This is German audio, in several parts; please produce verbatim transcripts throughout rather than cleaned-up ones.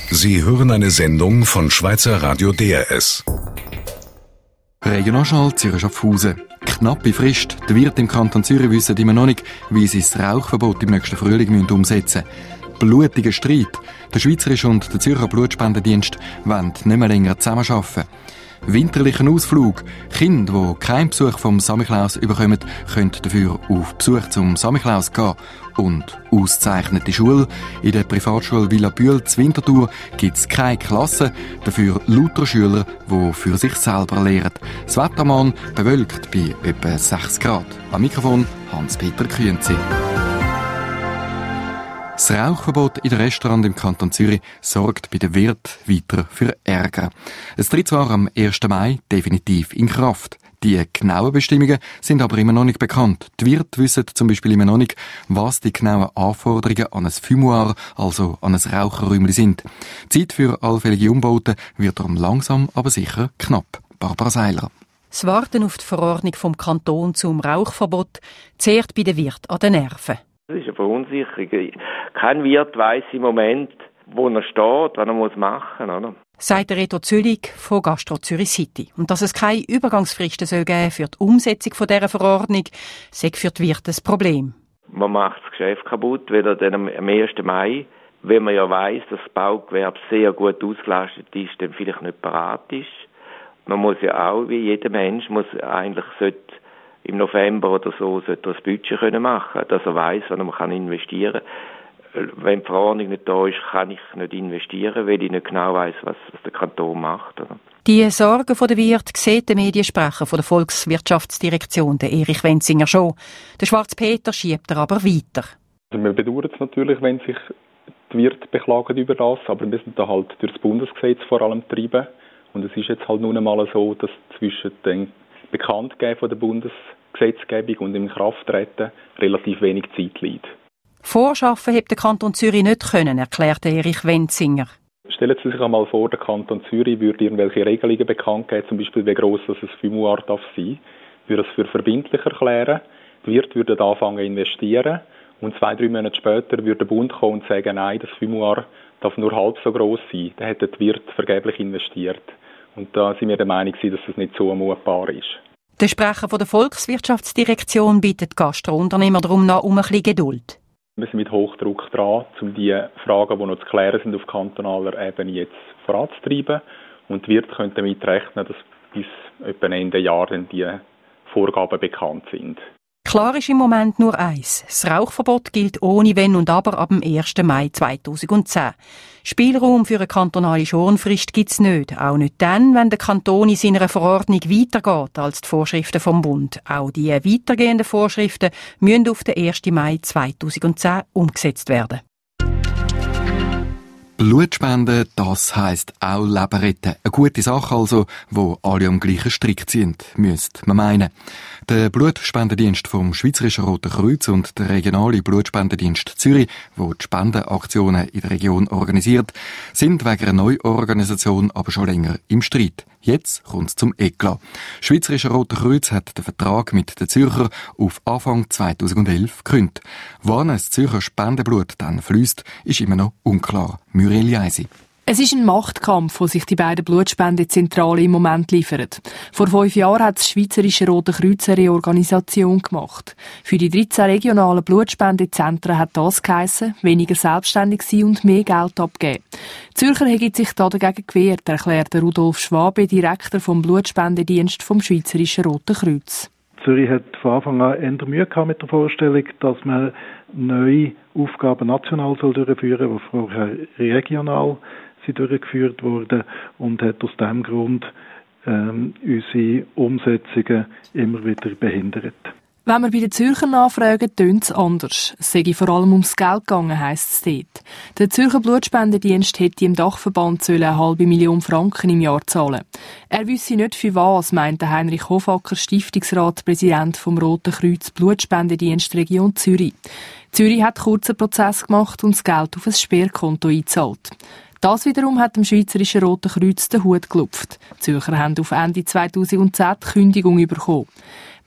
Sie hören eine Sendung von Schweizer Radio D R S. Regionalschall Zürich Schaffhausen. Knappe Frist. Die Wirte im Kanton Zürich wissen immer noch nicht, wie sie das Rauchverbot im nächsten Frühling umsetzen müssen. Blutiger Streit. Der Schweizerische und der Zürcher Blutspendendienst wollen nicht mehr länger zusammenarbeiten. Winterlichen Ausflug. Kinder, die keinen Besuch vom Samichlaus bekommen, können dafür auf Besuch zum Samichlaus gehen. Und ausgezeichnete Schule. In der Privatschule Villa Bühl zu Winterthur gibt es keine Klasse, dafür lauter Schüler, die für sich selber lehren. Das Wettermann bewölkt bei etwa sechs Grad. Am Mikrofon Hans-Peter Kühnzi. Das Rauchverbot in den Restaurants im Kanton Zürich sorgt bei den Wirten weiter für Ärger. Es tritt zwar am ersten Mai definitiv in Kraft. Die genauen Bestimmungen sind aber immer noch nicht bekannt. Die Wirte wissen zum Beispiel immer noch nicht, was die genauen Anforderungen an ein Fumoir, also an ein Raucherräumchen sind. Die Zeit für allfällige Umbauten wird darum langsam, aber sicher knapp. Barbara Seiler. Das Warten auf die Verordnung vom Kanton zum Rauchverbot zehrt bei den Wirten an den Nerven. Das ist eine Verunsicherung. Kein Wirt weiss im Moment, wo er steht, was er muss machen muss, oder? Sagt der Reto Züllig von Gastro Zürich City. Und dass es keine Übergangsfristen soll geben für die Umsetzung von dieser Verordnung, sei für die Wirte ein Problem. Man macht das Geschäft kaputt, weil dann am ersten Mai, wenn man ja weiss, dass das Baugewerbe sehr gut ausgelastet ist, dann vielleicht nicht parat ist. Man muss ja auch, wie jeder Mensch, muss eigentlich sollte im November oder so sollte er das Budget können machen, dass er weiss, wann man kann investieren kann. Wenn die Verordnung nicht da ist, kann ich nicht investieren, weil ich nicht genau weiss, was der Kanton macht. Oder? Die Sorgen der Wirte sieht der Mediensprecher von der Volkswirtschaftsdirektion, der Erich Wenzinger, schon. Der Schwarz Peter schiebt er aber weiter. Also wir bedauern es natürlich, wenn sich die Wirte beklagen über das, aber wir müssen da halt durch das Bundesgesetz vor allem treiben. Und es ist jetzt halt nun einmal so, dass zwischen den Bekanntgeben von der Bundesgesetzgebung und im Inkrafttreten relativ wenig Zeit liegt. Vorschaffen hätte der Kanton Zürich nicht können, erklärte Erich Wenzinger. Stellen Sie sich einmal vor, der Kanton Zürich würde irgendwelche Regelungen bekannt geben, zum Beispiel wie gross das ein Fumoir darf sein, würde es für verbindlich erklären, die Wirte würden anfangen zu investieren und zwei, drei Monate später würde der Bund kommen und sagen, nein, das Fumoir darf nur halb so gross sein. Dann hätten die Wirte vergeblich investiert. Und da sind wir der Meinung, dass das nicht so zumutbar ist. Der Sprecher von der Volkswirtschaftsdirektion bittet Gastrounternehmer darum noch um ein bisschen Geduld. Wir sind mit Hochdruck dran, um die Fragen, die noch zu klären sind, auf kantonaler Ebene jetzt voranzutreiben. Und die Wirte können damit rechnen, dass bis etwa Ende Jahr dann die Vorgaben bekannt sind. Klar ist im Moment nur eins. Das Rauchverbot gilt ohne Wenn und Aber ab dem ersten Mai zweitausendzehn. Spielraum für eine kantonale Schonfrist gibt es nicht. Auch nicht dann, wenn der Kanton in seiner Verordnung weitergeht als die Vorschriften vom Bund. Auch die weitergehenden Vorschriften müssen auf den ersten Mai zweitausendzehn umgesetzt werden. Blutspenden, das heisst auch Leben retten. Eine gute Sache also, wo alle am gleichen Strick ziehen, müsste man meinen. Der Blutspendendienst vom Schweizerischen Roten Kreuz und der regionale Blutspendendienst Zürich, wo die Spendenaktionen in der Region organisiert, sind wegen einer Neuorganisation aber schon länger im Streit. Jetzt kommt es zum Eklat. Das Schweizerische Rote Kreuz hat den Vertrag mit den Zürcher auf Anfang zweitausendelf gekündigt. Wann das Zürcher Spendenblut dann fließt, ist immer noch unklar. Muriel Jeisi. Es ist ein Machtkampf, den sich die beiden Blutspendezentralen im Moment liefern. Vor fünf Jahren hat das Schweizerische Rote Kreuz eine Reorganisation gemacht. Für die dreizehn regionalen Blutspendezentren hat das geheissen, weniger selbstständig sein und mehr Geld abgeben. Die Zürcher haben sich dagegen gewehrt, erklärt Rudolf Schwabe, Direktor vom Blutspendedienst vom Schweizerischen Roten Kreuz. Zürich hat von Anfang an eher Mühe gehabt mit der Vorstellung, dass man neue Aufgaben national durchführen soll, die vorher regional sind durchgeführt wurden, und hat aus diesem Grund ähm, unsere Umsetzungen immer wieder behindert. Wenn wir bei den Zürchern nachfragen, tönt es anders. Es sei vor allem ums Geld gegangen, heisst es dort. Der Zürcher Blutspendendienst hätte im Dachverband eine halbe Million Franken im Jahr zahlen. Er wüsste nicht für was, meinte Heinrich Hofacker, Stiftungsratspräsident vom Roten Kreuz Blutspendedienst Region Zürich. Zürich hat einen kurzen Prozess gemacht und das Geld auf ein Sperrkonto eingezahlt. Das wiederum hat dem Schweizerischen Roten Kreuz den Hut gelupft. Die Zürcher haben auf Ende zweitausendzehn die Kündigung bekommen.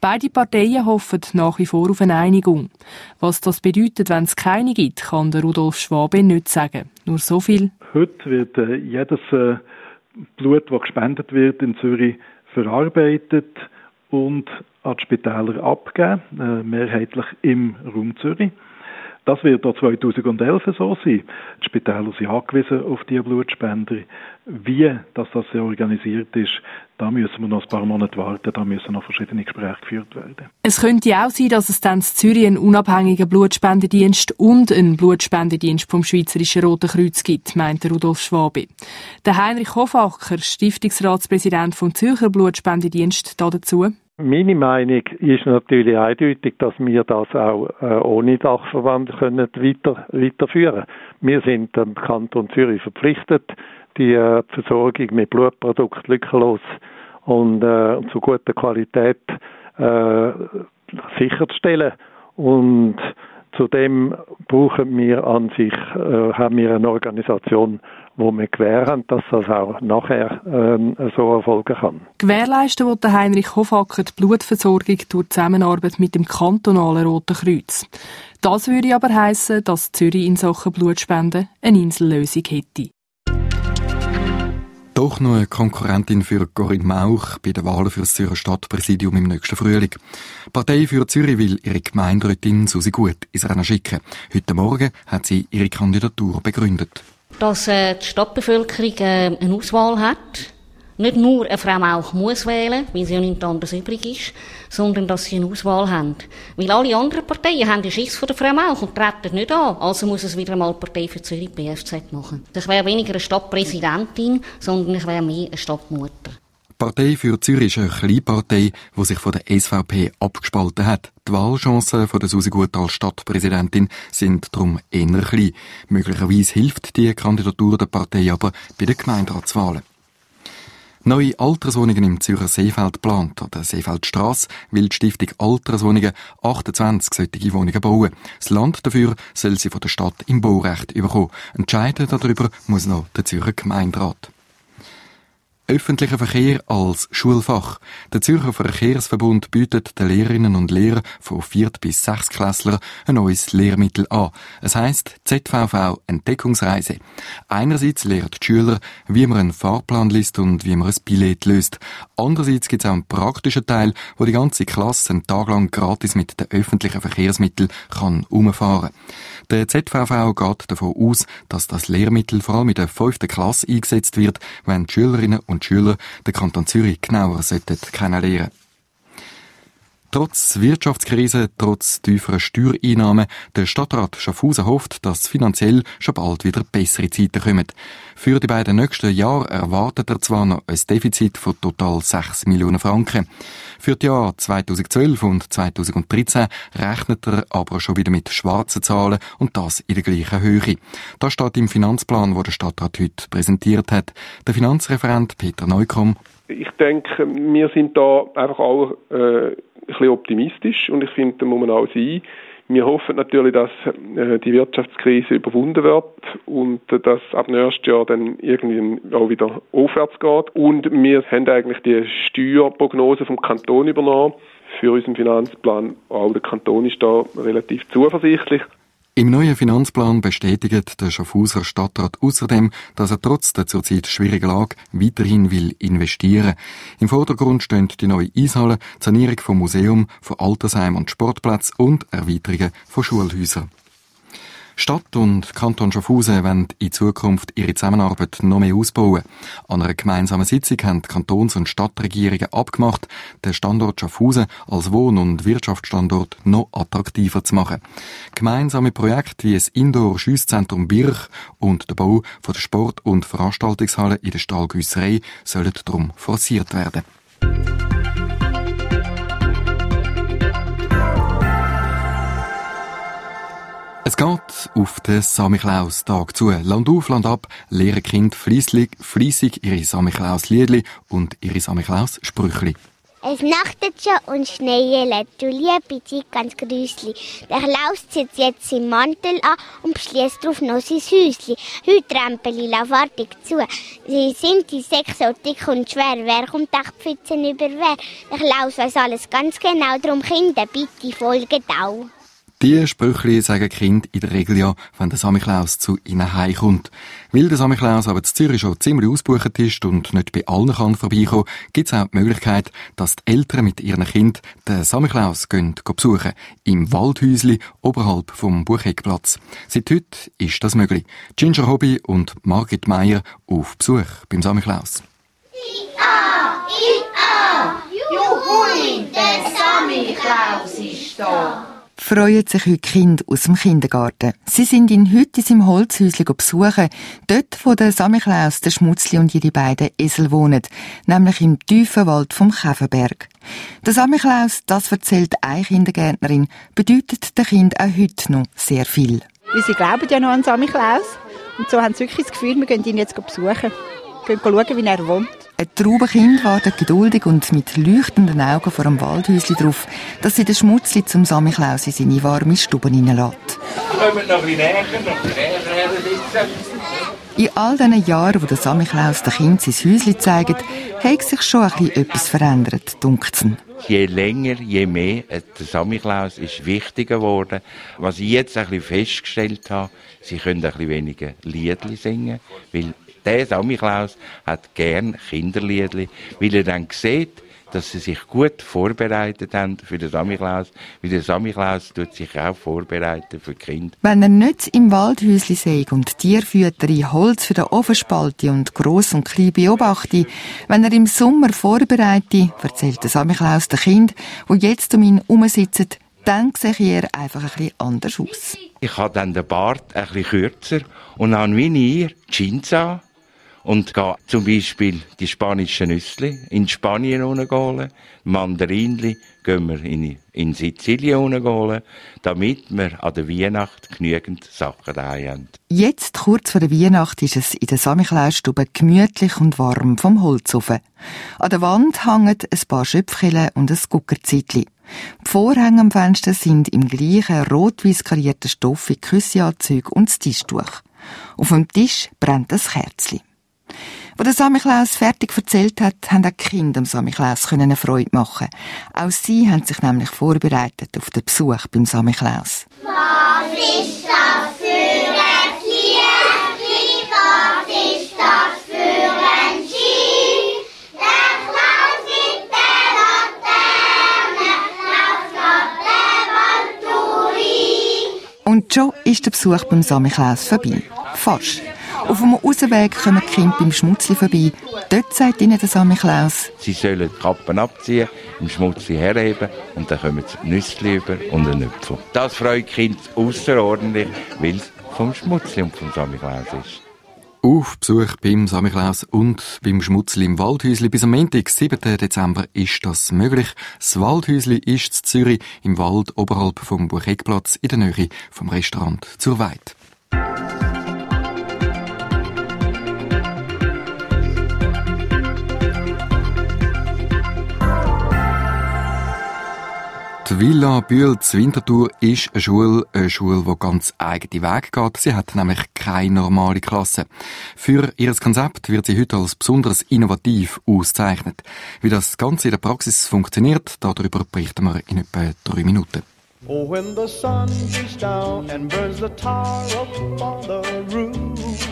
Beide Parteien hoffen nach wie vor auf eine Einigung. Was das bedeutet, wenn es keine gibt, kann der Rudolf Schwabe nicht sagen. Nur so viel. Heute wird äh, jedes äh, Blut, das gespendet wird, in Zürich verarbeitet und an die Spitäler abgegeben, äh, mehrheitlich im Raum Zürich. Das wird auch zweitausendelf so sein. Die Spitäler sind angewiesen auf diese Blutspender. Wie dass das organisiert ist, da müssen wir noch ein paar Monate warten, da müssen noch verschiedene Gespräche geführt werden. Es könnte auch sein, dass es dann in Zürich einen unabhängigen Blutspendedienst und einen Blutspendedienst vom Schweizerischen Roten Kreuz gibt, meint Rudolf Schwabe. Der Heinrich Hofacker, Stiftungsratspräsident vom Zürcher Blutspendedienst, dazu. Meine Meinung ist natürlich eindeutig, dass wir das auch äh, ohne Dachverband können weiter, weiterführen. Wir sind dem Kanton Zürich verpflichtet, die äh, Versorgung mit Blutprodukten lückenlos und äh, zu guter Qualität äh, sicherzustellen. Und zudem brauchen wir an sich, äh, haben wir eine Organisation, wo wir gewähren, dass das auch nachher ähm, so erfolgen kann. Gewährleisten will Heinrich Hofacker die Blutversorgung durch Zusammenarbeit mit dem kantonalen Roten Kreuz. Das würde aber heissen, dass Zürich in Sachen Blutspenden eine Insellösung hätte. Doch noch eine Konkurrentin für Corinne Mauch bei den Wahlen für das Zürcher Stadtpräsidium im nächsten Frühling. Die Partei für Zürich will ihre Gemeinderätin Susi Gut ins Rennen schicken. Heute Morgen hat sie ihre Kandidatur begründet. Dass äh, die Stadtbevölkerung äh, eine Auswahl hat. Nicht nur eine Frau Mauch muss wählen, weil sie ja nichts anderes übrig ist, sondern dass sie eine Auswahl haben. Weil alle anderen Parteien haben den Schiss von der Frau Mauch und treten nicht an. Also muss es wieder einmal die Partei für Zürich B F Z machen. Ich wäre weniger eine Stadtpräsidentin, sondern ich wäre mehr eine Stadtmutter. Die Partei für Zürich ist eine Kleinpartei, die sich von der S V P abgespalten hat. Die Wahlchancen von der Susi Gut als Stadtpräsidentin sind darum eher klein. Möglicherweise hilft die Kandidatur der Partei aber bei den Gemeinderatswahlen. Neue Alterswohnungen im Zürcher Seefeld geplant. An der Seefeldstrasse will die Stiftung Alterswohnungen achtundzwanzig solche Wohnungen bauen. Das Land dafür soll sie von der Stadt im Baurecht bekommen. Entscheiden darüber muss noch der Zürcher Gemeinderat. Öffentlicher Verkehr als Schulfach. Der Zürcher Verkehrsverbund bietet den Lehrerinnen und Lehrern von Viert- bis Sechstklässlern ein neues Lehrmittel an. Es heisst Z V V Entdeckungsreise. Einerseits lernen die Schüler, wie man einen Fahrplan liest und wie man ein Billett löst. Andererseits gibt es auch einen praktischen Teil, wo die ganze Klasse einen Tag lang gratis mit den öffentlichen Verkehrsmitteln kann umfahren. Der Z V V geht davon aus, dass das Lehrmittel vor allem in der fünften Klasse eingesetzt wird, wenn die Schülerinnen und Schüler den Kanton Zürich genauer kennenlernen sollten. Trotz Wirtschaftskrise, trotz tieferer Steuereinnahmen, der Stadtrat Schaffhausen hofft, dass finanziell schon bald wieder bessere Zeiten kommen. Für die beiden nächsten Jahre erwartet er zwar noch ein Defizit von total sechs Millionen Franken. Für die Jahre zweitausendzwölf und zweitausenddreizehn rechnet er aber schon wieder mit schwarzen Zahlen und das in der gleichen Höhe. Das steht im Finanzplan, den der Stadtrat heute präsentiert hat. Der Finanzreferent Peter Neukomm. Ich denke, wir sind da einfach auch äh, ein bisschen optimistisch und ich finde, da muss man auch sein. Wir hoffen natürlich, dass äh, die Wirtschaftskrise überwunden wird und äh, dass ab nächstes Jahr dann irgendwie auch wieder aufwärts geht. Und wir haben eigentlich die Steuerprognose vom Kanton übernommen für unseren Finanzplan. Auch der Kanton ist da relativ zuversichtlich. Im neuen Finanzplan bestätigt der Schaffhauser Stadtrat außerdem, dass er trotz der zurzeit schwierigen Lage weiterhin will investieren. Im Vordergrund stehen die neue Eishalle, die Sanierung vom Museum, von Altersheim und Sportplatz und Erweiterungen von Schulhäusern. Stadt und Kanton Schaffhausen wollen in Zukunft ihre Zusammenarbeit noch mehr ausbauen. An einer gemeinsamen Sitzung haben die Kantons- und Stadtregierungen abgemacht, den Standort Schaffhausen als Wohn- und Wirtschaftsstandort noch attraktiver zu machen. Gemeinsame Projekte wie das Indoor-Schiesszentrum Birch und der Bau von der Sport- und Veranstaltungshalle in der Stahlgüsserei sollen darum forciert werden. Es geht auf den Samichlaus-Tag zu. Land auf, Land ab lehren Kinder fleissig ihre Samichlaus-Liedli und ihre Samichlaus-Sprüchli. Es nachtet schon und schneelet, du liebe Zeit ganz grüßli. Der Klaus zieht jetzt seinen Mantel an und beschließt drauf noch sein Häusli. Heute Rempeli, lauf artig zu. Sie sind die Säcke so dick und schwer. Wer kommt die Pfützen über wer? Der Klaus weiss alles ganz genau, darum Kinder, bitte folgt auch. Die Sprüche sagen die Kinder in der Regel ja, wenn der Samichlaus zu ihnen heimkommt. Weil der Samichlaus aber in Zürich schon ziemlich ausgebucht ist und nicht bei allen kann vorbeikommen, gibt es auch die Möglichkeit, dass die Eltern mit ihren Kindern den Samichlaus gehen, gehen besuchen. Im Waldhäusli oberhalb vom Bucheckplatz. Seit heute ist das möglich. Ginger Hobby und Margit Meier auf Besuch beim Samichlaus. I-A, I-A, Juhui, der Samichlaus ist da. Freuen sich heute Kinder aus dem Kindergarten. Sie sind ihn heute in seinem Holzhäuschen besuchen, dort, wo der Samichlaus, der Schmutzli und ihre beiden Esel wohnen, nämlich im tiefen Wald vom Käferberg. Der Samichlaus, das erzählt eine Kindergärtnerin, bedeutet den Kindern auch heute noch sehr viel. Weil sie glauben ja noch an Samichlaus und so haben sie wirklich das Gefühl, wir gehen ihn jetzt besuchen, gehen schauen, wie er wohnt. Ein Traubenkind wartet geduldig und mit leuchtenden Augen vor dem Waldhäuschen darauf, dass sie den Schmutzli zum Samichlaus in seine warme Stube hineinlässt. Kommt noch ein bisschen näher, noch ein bisschen näher. In all diesen Jahren, wo der Samichlaus den Kindern sein Häuschen zeigt, hat sich schon ein bisschen etwas verändert, dunkt's. Je länger, je mehr. Der Samichlaus ist wichtiger geworden. Was ich jetzt ein bisschen festgestellt habe, sie können ein bisschen weniger Liedli singen, weil der Samichlaus hat gern Kinderliedli, weil er dann sieht, dass sie sich gut vorbereitet haben für den Samichlaus, weil der Samichlaus tut sich auch vorbereiten für die Kinder. Wenn er nicht im Waldhäusli sei und Tierfütterei, Holz für den Ofen spalte und gross und klein beobachte, wenn er im Sommer vorbereite, erzählt der Samichlaus den Kindern, die jetzt um ihn herumsitzen, dann sehe er einfach ein bisschen anders aus. Ich habe dann den Bart ein bisschen kürzer und habe wie ihr Jeans an. Und gehe zum Beispiel die spanischen Nüssli in Spanien holen, Mandarinli gehen wir in, in Sizilien holen, damit wir an der Weihnacht genügend Sachen daheim haben. Jetzt, kurz vor der Weihnacht, ist es in der Samichlausstube gemütlich und warm vom Holzofen. An der Wand hängen ein paar Schöpfkellen und ein Guckerzeitli. Die Vorhänge am Fenster sind im gleichen rot-weiss karierten Stoff wie Küsseanzüge und das Tischtuch. Auf dem Tisch brennt ein Kerzchen. Als der Samichlaus fertig erzählt hat, haben auch die Kinder dem Samichlaus eine Freude machen. Auch sie haben sich nämlich vorbereitet auf den Besuch beim Samichlaus. Was ist das für ein Liedli? Was ist das für ein Ski? Der Klaus mit der Laterne, Klaus hat der Waldturi. Und schon ist der Besuch beim Samichlaus vorbei. Fast. Auf dem Ausweg kommen die Kinder beim Schmutzli vorbei. Dort sagt ihnen der Samichlaus: Sie sollen die Kappen abziehen, im Schmutzli herheben und dann kommen sie Nüssli über und einen Apfel. Das freut die Kinder ausserordentlich, weil es vom Schmutzli und vom Samichlaus ist. Auf Besuch beim Samichlaus und beim Schmutzli im Waldhäusli. Bis am Montag, siebten Dezember, ist das möglich. Das Waldhäusli ist in Zürich im Wald oberhalb vom Bucheckplatz in der Nähe vom Restaurant zur Weid. Die Villa Bühl zu Winterthur ist eine Schule, eine Schule, die ganz eigene Wege geht. Sie hat nämlich keine normale Klasse. Für ihr Konzept wird sie heute als besonders innovativ ausgezeichnet. Wie das Ganze in der Praxis funktioniert, darüber berichten wir in etwa drei Minuten. Oh, when the sun beats down and burns the tar up on the roof.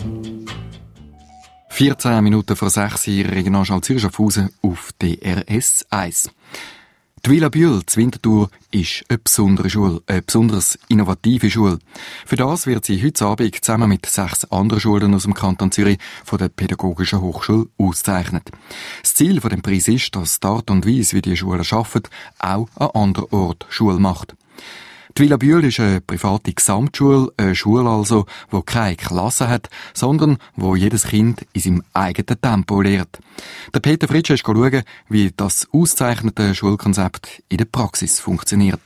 vierzehn Minuten vor sechs Uhr, Regionalschall Zürich Schaffhausen auf D R S eins. Die Villa Bühl zu Winterthur ist eine besondere Schule, eine besonders innovative Schule. Für das wird sie heute Abend zusammen mit sechs anderen Schulen aus dem Kanton Zürich von der Pädagogischen Hochschule ausgezeichnet. Das Ziel von dem Preis ist, dass die Art und Weise, wie die Schulen arbeiten, auch an anderen Orten Schule macht. Die Villa Bühl ist eine private Gesamtschule, eine Schule also, die keine Klasse hat, sondern wo jedes Kind in seinem eigenen Tempo lernt. Der Peter Fritsch ist schauen, wie das ausgezeichnete Schulkonzept in der Praxis funktioniert.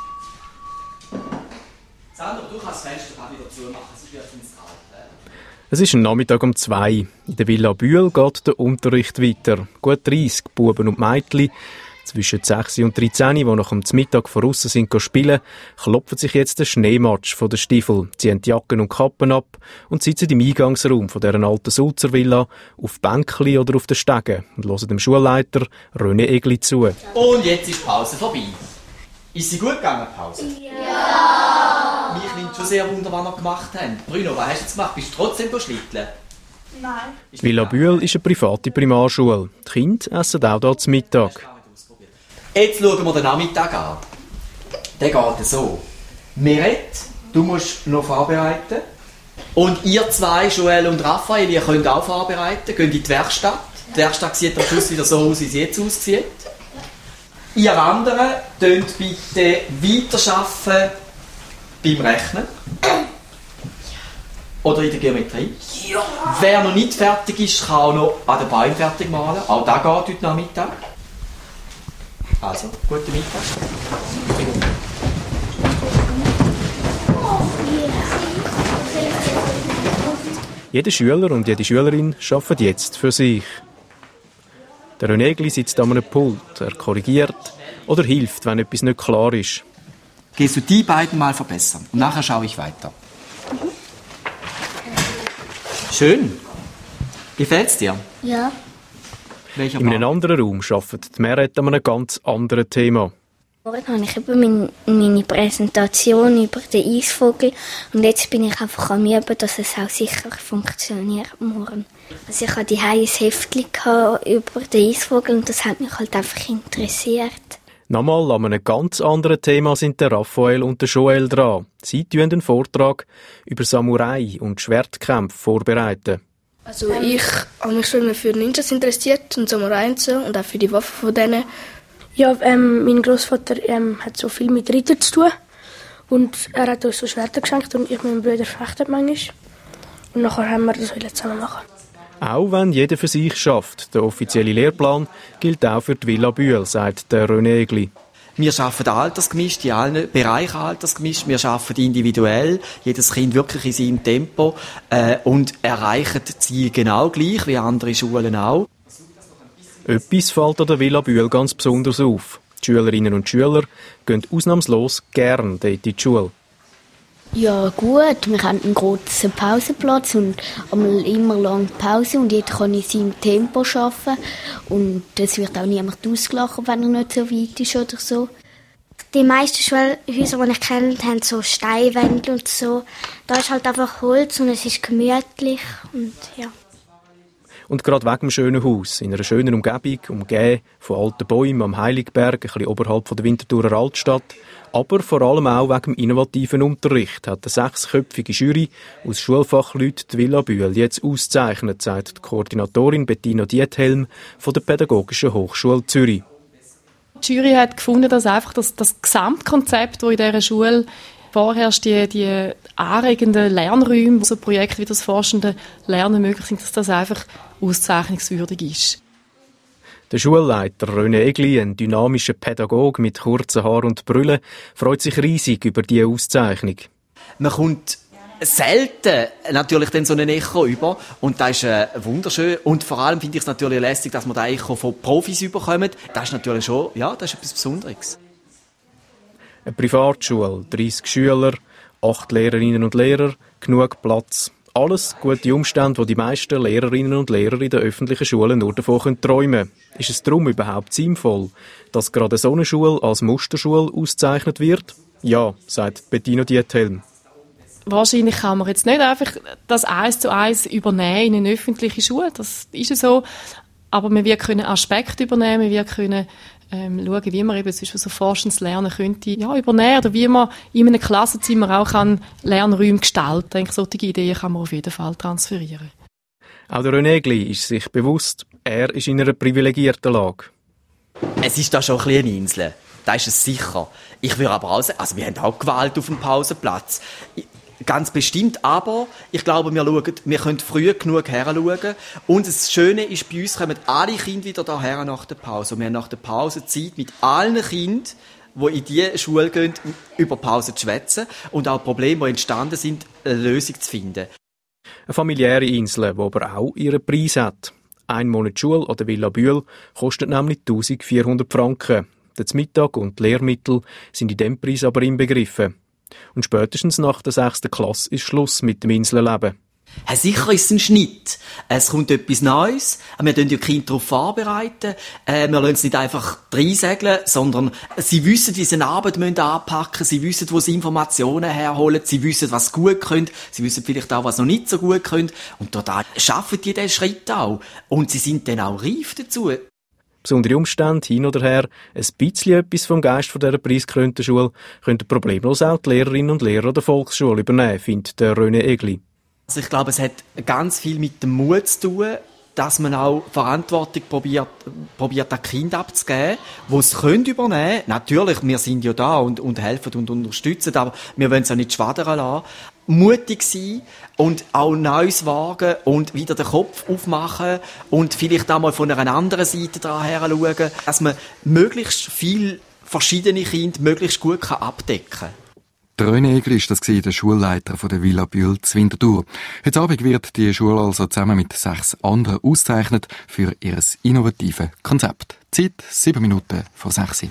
Sandra, du kannst das Fenster auch wieder zumachen, sonst wird es ins Kalt. Es ist ein Nachmittag um zwei. In der Villa Bühl geht der Unterricht weiter. Gut dreissig Buben und Mädchen zwischen sechs und dreizehn, die nach dem Mittag von aussen sind spielen, klopfen sich jetzt den Schneematsch von den Stiefeln, ziehen die Jacken und Kappen ab und sitzen im Eingangsraum von dieser alten Sulzer Villa auf Bänkli oder auf den Stegen und hören dem Schulleiter René Egli zu. Und jetzt ist die Pause vorbei. Ist sie gut gegangen, die Pause? Ja! Mich nimmt schon sehr Wunder, was wir gemacht haben. Bruno, was hast du jetzt gemacht? Bist du trotzdem schlitteln? Nein. Villa Bühl ist eine private Primarschule. Die Kinder essen auch hier zum Mittag. Jetzt schauen wir den Nachmittag an. Der geht so. Meret, du musst noch vorbereiten. Und ihr zwei, Joel und Raphael, ihr könnt auch vorbereiten. Geht in die Werkstatt. Die Werkstatt sieht am Schluss wieder so aus, wie sie jetzt aussieht. Ihr anderen, könnt bitte weiterarbeiten beim Rechnen. Oder in der Geometrie. Ja. Wer noch nicht fertig ist, kann auch noch an den Beinen fertig malen. Auch das geht heute Nachmittag. Also, guten Mittag. Jeder Schüler und jede Schülerin arbeitet jetzt für sich. Der René Egli sitzt an einem Pult, er korrigiert oder hilft, wenn etwas nicht klar ist. Gehst du die beiden mal verbessern und nachher schaue ich weiter. Schön. Gefällt's dir? Ja. Welcher In einem anderen Raum arbeitet Meret an einem ganz anderen Thema. Vorhin habe ich eben mein, meine Präsentation über den Eisvogel und jetzt bin ich einfach am Üben, dass es auch sicher funktioniert morgen. Also ich hatte ein Heftchen über den Eisvogel und das hat mich halt einfach interessiert. Nochmal an einem ganz anderen Thema sind der Raphael und der Joel dran. Sie tun einen Vortrag über Samurai und Schwertkämpfe vorbereiten. Also ich habe mich schon immer für Ninjas interessiert und Samurai und so und auch für die Waffen von denen. Ja, ähm, mein Großvater ähm, hat so viel mit Ritter zu tun und er hat uns so Schwerter geschenkt und ich und mein Bruder fechten manchmal. Und nachher haben wir das zusammen machen. Auch wenn jeder für sich schafft, der offizielle Lehrplan gilt auch für die Villa Bühl, sagt der René Egli. Wir arbeiten altersgemischt, in allen Bereichen altersgemischt. Wir arbeiten individuell, jedes Kind wirklich in seinem Tempo äh, und erreichen das Ziel genau gleich wie andere Schulen auch. Etwas fällt an der Villa Bühl ganz besonders auf. Die Schülerinnen und Schüler gehen ausnahmslos gern dort in die Schule. Ja gut, wir haben einen grossen Pausenplatz und einmal immer lang Pause und jeder kann in seinem Tempo arbeiten und es wird auch niemand ausgelacht, wenn er nicht so weit ist oder so. Die meisten Schulhäuser, die ich kenne, haben so Steinwände und so. Da ist halt einfach Holz und es ist gemütlich und ja. Und gerade wegen dem schönen Haus, in einer schönen Umgebung, umgeben von alten Bäumen am Heiligenberg, ein bisschen oberhalb von der Winterthurer Altstadt, aber vor allem auch wegen dem innovativen Unterricht hat eine sechsköpfige Jury aus Schulfachleuten die Villa Bühl jetzt auszeichnet, sagt die Koordinatorin Bettina Diethelm von der Pädagogischen Hochschule Zürich. Die Jury hat gefunden, dass einfach das, das Gesamtkonzept, das in dieser Schule vorherrscht, die, die anregenden Lernräume, wo so Projekte wie das forschende Lernen möglich sind, dass das einfach auszeichnungswürdig ist. Der Schulleiter René Egli, ein dynamischer Pädagoge mit kurzen Haaren und Brille, freut sich riesig über diese Auszeichnung. Man kommt selten natürlich dann so ein Echo über und das ist äh, wunderschön und vor allem finde ich es natürlich lässig, dass man das Echo von Profis überkommt. Das ist natürlich schon, ja, das ist etwas Besonderes. Eine Privatschule, dreissig Schüler, acht Lehrerinnen und Lehrer, genug Platz. Alles gute Umstände, die die meisten Lehrerinnen und Lehrer in den öffentlichen Schulen nur davon träumen können. Ist es darum überhaupt sinnvoll, dass gerade so eine Schule als Musterschule ausgezeichnet wird? Ja, sagt Bettina Diethelm. Wahrscheinlich kann man jetzt nicht einfach das eins zu eins übernehmen in eine öffentliche Schule. Das ist so. Aber wir können Aspekte übernehmen, wir können ähm, schauen, wie man eben so forschendes Lernen könnte ja, übernehmen oder wie man in einem Klassenzimmer auch kann Lernräume gestalten kann. Ich denke, solche Ideen kann man auf jeden Fall transferieren. Auch der René Egli ist sich bewusst, er ist in einer privilegierten Lage. Es ist da schon ein bisschen eine Insel. Da ist es sicher. Ich würde aber auch sagen, also wir haben auch Gewalt auf dem Pausenplatz. Ganz bestimmt, aber ich glaube, wir, schauen, wir können früh genug heranschauen. Und das Schöne ist, bei uns kommen alle Kinder wieder daher nach der Pause. Und wir haben nach der Pause Zeit, mit allen Kindern, die in diese Schule gehen, über Pause zu schwätzen und auch Probleme, die entstanden sind, eine Lösung zu finden. Eine familiäre Insel, die aber auch ihren Preis hat. Ein Monat Schule an der Villa Bühl kostet nämlich eintausendvierhundert Franken. Der Mittag und die Lehrmittel sind in diesem Preis aber inbegriffen. Und spätestens nach der sechsten Klasse ist Schluss mit dem Inselleben. Ja, sicher ist es ein Schnitt. Es kommt etwas Neues. Wir tun die Kinder darauf vorbereiten. Äh, wir lassen sie nicht einfach reinsegeln, sondern sie wissen, wie sie eine Arbeit anpacken müssen. Sie wissen, wo sie Informationen herholen. Sie wissen, was sie gut können. Sie wissen vielleicht auch, was sie noch nicht so gut können. Und dort schaffen die diesen Schritt auch. Und sie sind dann auch reif dazu. Besondere Umstände, hin oder her, ein bisschen etwas vom Geist dieser preisgekrönten Schule könnten problemlos auch die Lehrerinnen und Lehrer der Volksschule übernehmen, findet der René Egli. Also ich glaube, es hat ganz viel mit dem Mut zu tun, dass man auch Verantwortung probiert, probiert an Kinder abzugeben, die es können übernehmen. Natürlich, wir sind ja da und, und helfen und unterstützen, aber wir wollen es auch nicht schwadern lassen. Mutig sein und auch Neues wagen und wieder den Kopf aufmachen und vielleicht auch mal von einer anderen Seite daher schauen, dass man möglichst viele verschiedene Kinder möglichst gut abdecken kann. Der René Egli ist das der Schulleiter von der Villa Bühl zu Winterthur. Heute Abend wird die Schule also zusammen mit sechs anderen ausgezeichnet für ihr innovatives Konzept. Zeit sieben Minuten vor sechs.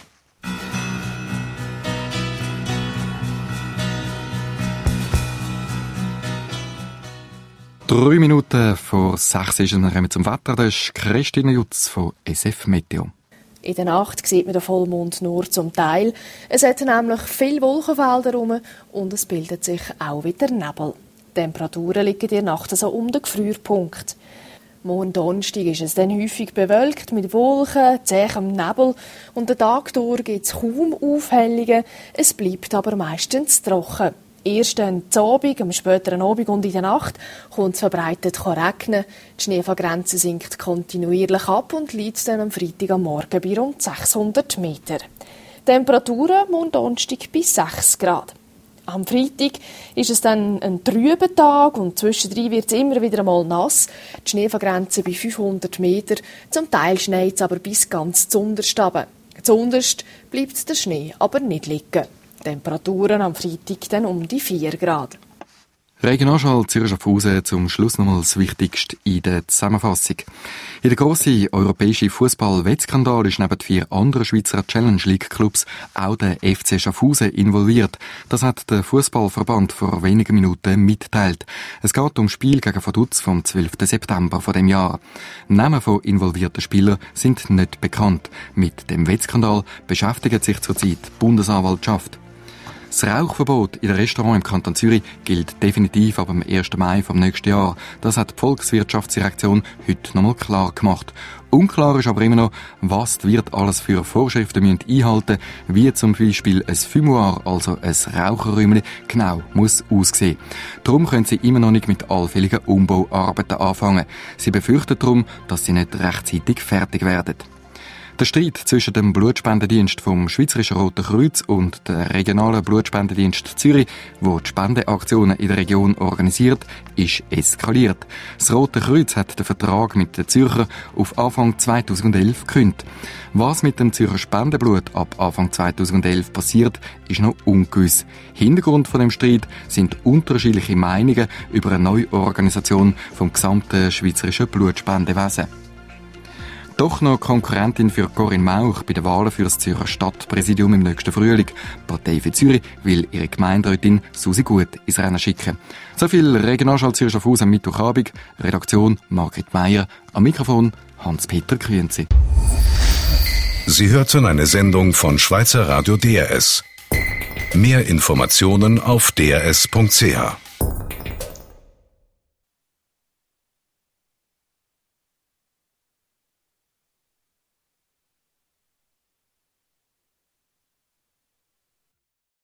Drei Minuten vor sechs ist und dann kommen wir zum Wetter. Das ist Christine Jutz von S F Meteo. In der Nacht sieht man den Vollmond nur zum Teil. Es hat nämlich viele Wolkenfelder herum und es bildet sich auch wieder Nebel. Die Temperaturen liegen in der Nacht also um den Gefrierpunkt. Morgen Donnerstag ist es dann häufig bewölkt mit Wolken, zähem Nebel und den Tag durch gibt es kaum Aufhellungen. Es bleibt aber meistens trocken. Erst am Abend, am späteren Abend und in der Nacht kommt es verbreitet regnen. Die Schneefallgrenze sinkt kontinuierlich ab und liegt dann am Freitag am Morgen bei rund sechshundert Meter. Temperaturen morgen Donnerstag bis sechs Grad. Am Freitag ist es dann ein trüber Tag und zwischendrin wird es immer wieder einmal nass. Die Schneefallgrenze bei fünfhundert Meter. Zum Teil schneit es aber bis ganz zunderst runter. Zunderst bleibt der Schnee aber nicht liegen. Temperaturen am Freitag dann um die vier Grad. Regionalschau Zürich-Schaffhausen zum Schluss nochmal das Wichtigste in der Zusammenfassung. In der grossen europäischen Fußball-Wettskandal ist neben vier anderen Schweizer Challenge League-Clubs auch der F C Schaffhausen involviert. Das hat der Fußballverband vor wenigen Minuten mitgeteilt. Es geht um das Spiel gegen Vaduz vom zwölften September von dem Jahr. Namen von involvierten Spielern sind nicht bekannt. Mit dem Wettskandal beschäftigt sich zurzeit die Bundesanwaltschaft. Das Rauchverbot in den Restaurants im Kanton Zürich gilt definitiv ab dem ersten Mai vom nächsten Jahr. Das hat die Volkswirtschaftsdirektion heute nochmal klar gemacht. Unklar ist aber immer noch, was die Wirte alles für Vorschriften müssen einhalten müssen, wie zum Beispiel ein Fumoir, also ein Raucherräumchen, genau muss aussehen. Darum können sie immer noch nicht mit allfälligen Umbauarbeiten anfangen. Sie befürchten darum, dass sie nicht rechtzeitig fertig werden. Der Streit zwischen dem Blutspendedienst vom Schweizerischen Roten Kreuz und der regionalen Blutspendedienst Zürich, wo die Spendeaktionen in der Region organisiert, ist eskaliert. Das Rote Kreuz hat den Vertrag mit den Zürcher auf Anfang zweitausendelf gekündigt. Was mit dem Zürcher Spendenblut ab Anfang zweitausendelf passiert, ist noch ungewiss. Hintergrund von dem Streit sind unterschiedliche Meinungen über eine Neuorganisation vom gesamten schweizerischen Blutspendewesen. Doch noch Konkurrentin für Corinne Mauch bei den Wahlen für das Zürcher Stadtpräsidium im nächsten Frühling. Die Partei für Zürich will ihre Gemeinderätin Susi Gut ins Rennen schicken. So viel Regionalschau Zürich-Schaffhausen am Mittwochabend. Redaktion Margrit Meier. Am Mikrofon Hans-Peter Grünzi. Sie hörten eine Sendung von Schweizer Radio D R S. Mehr Informationen auf d r s punkt c h.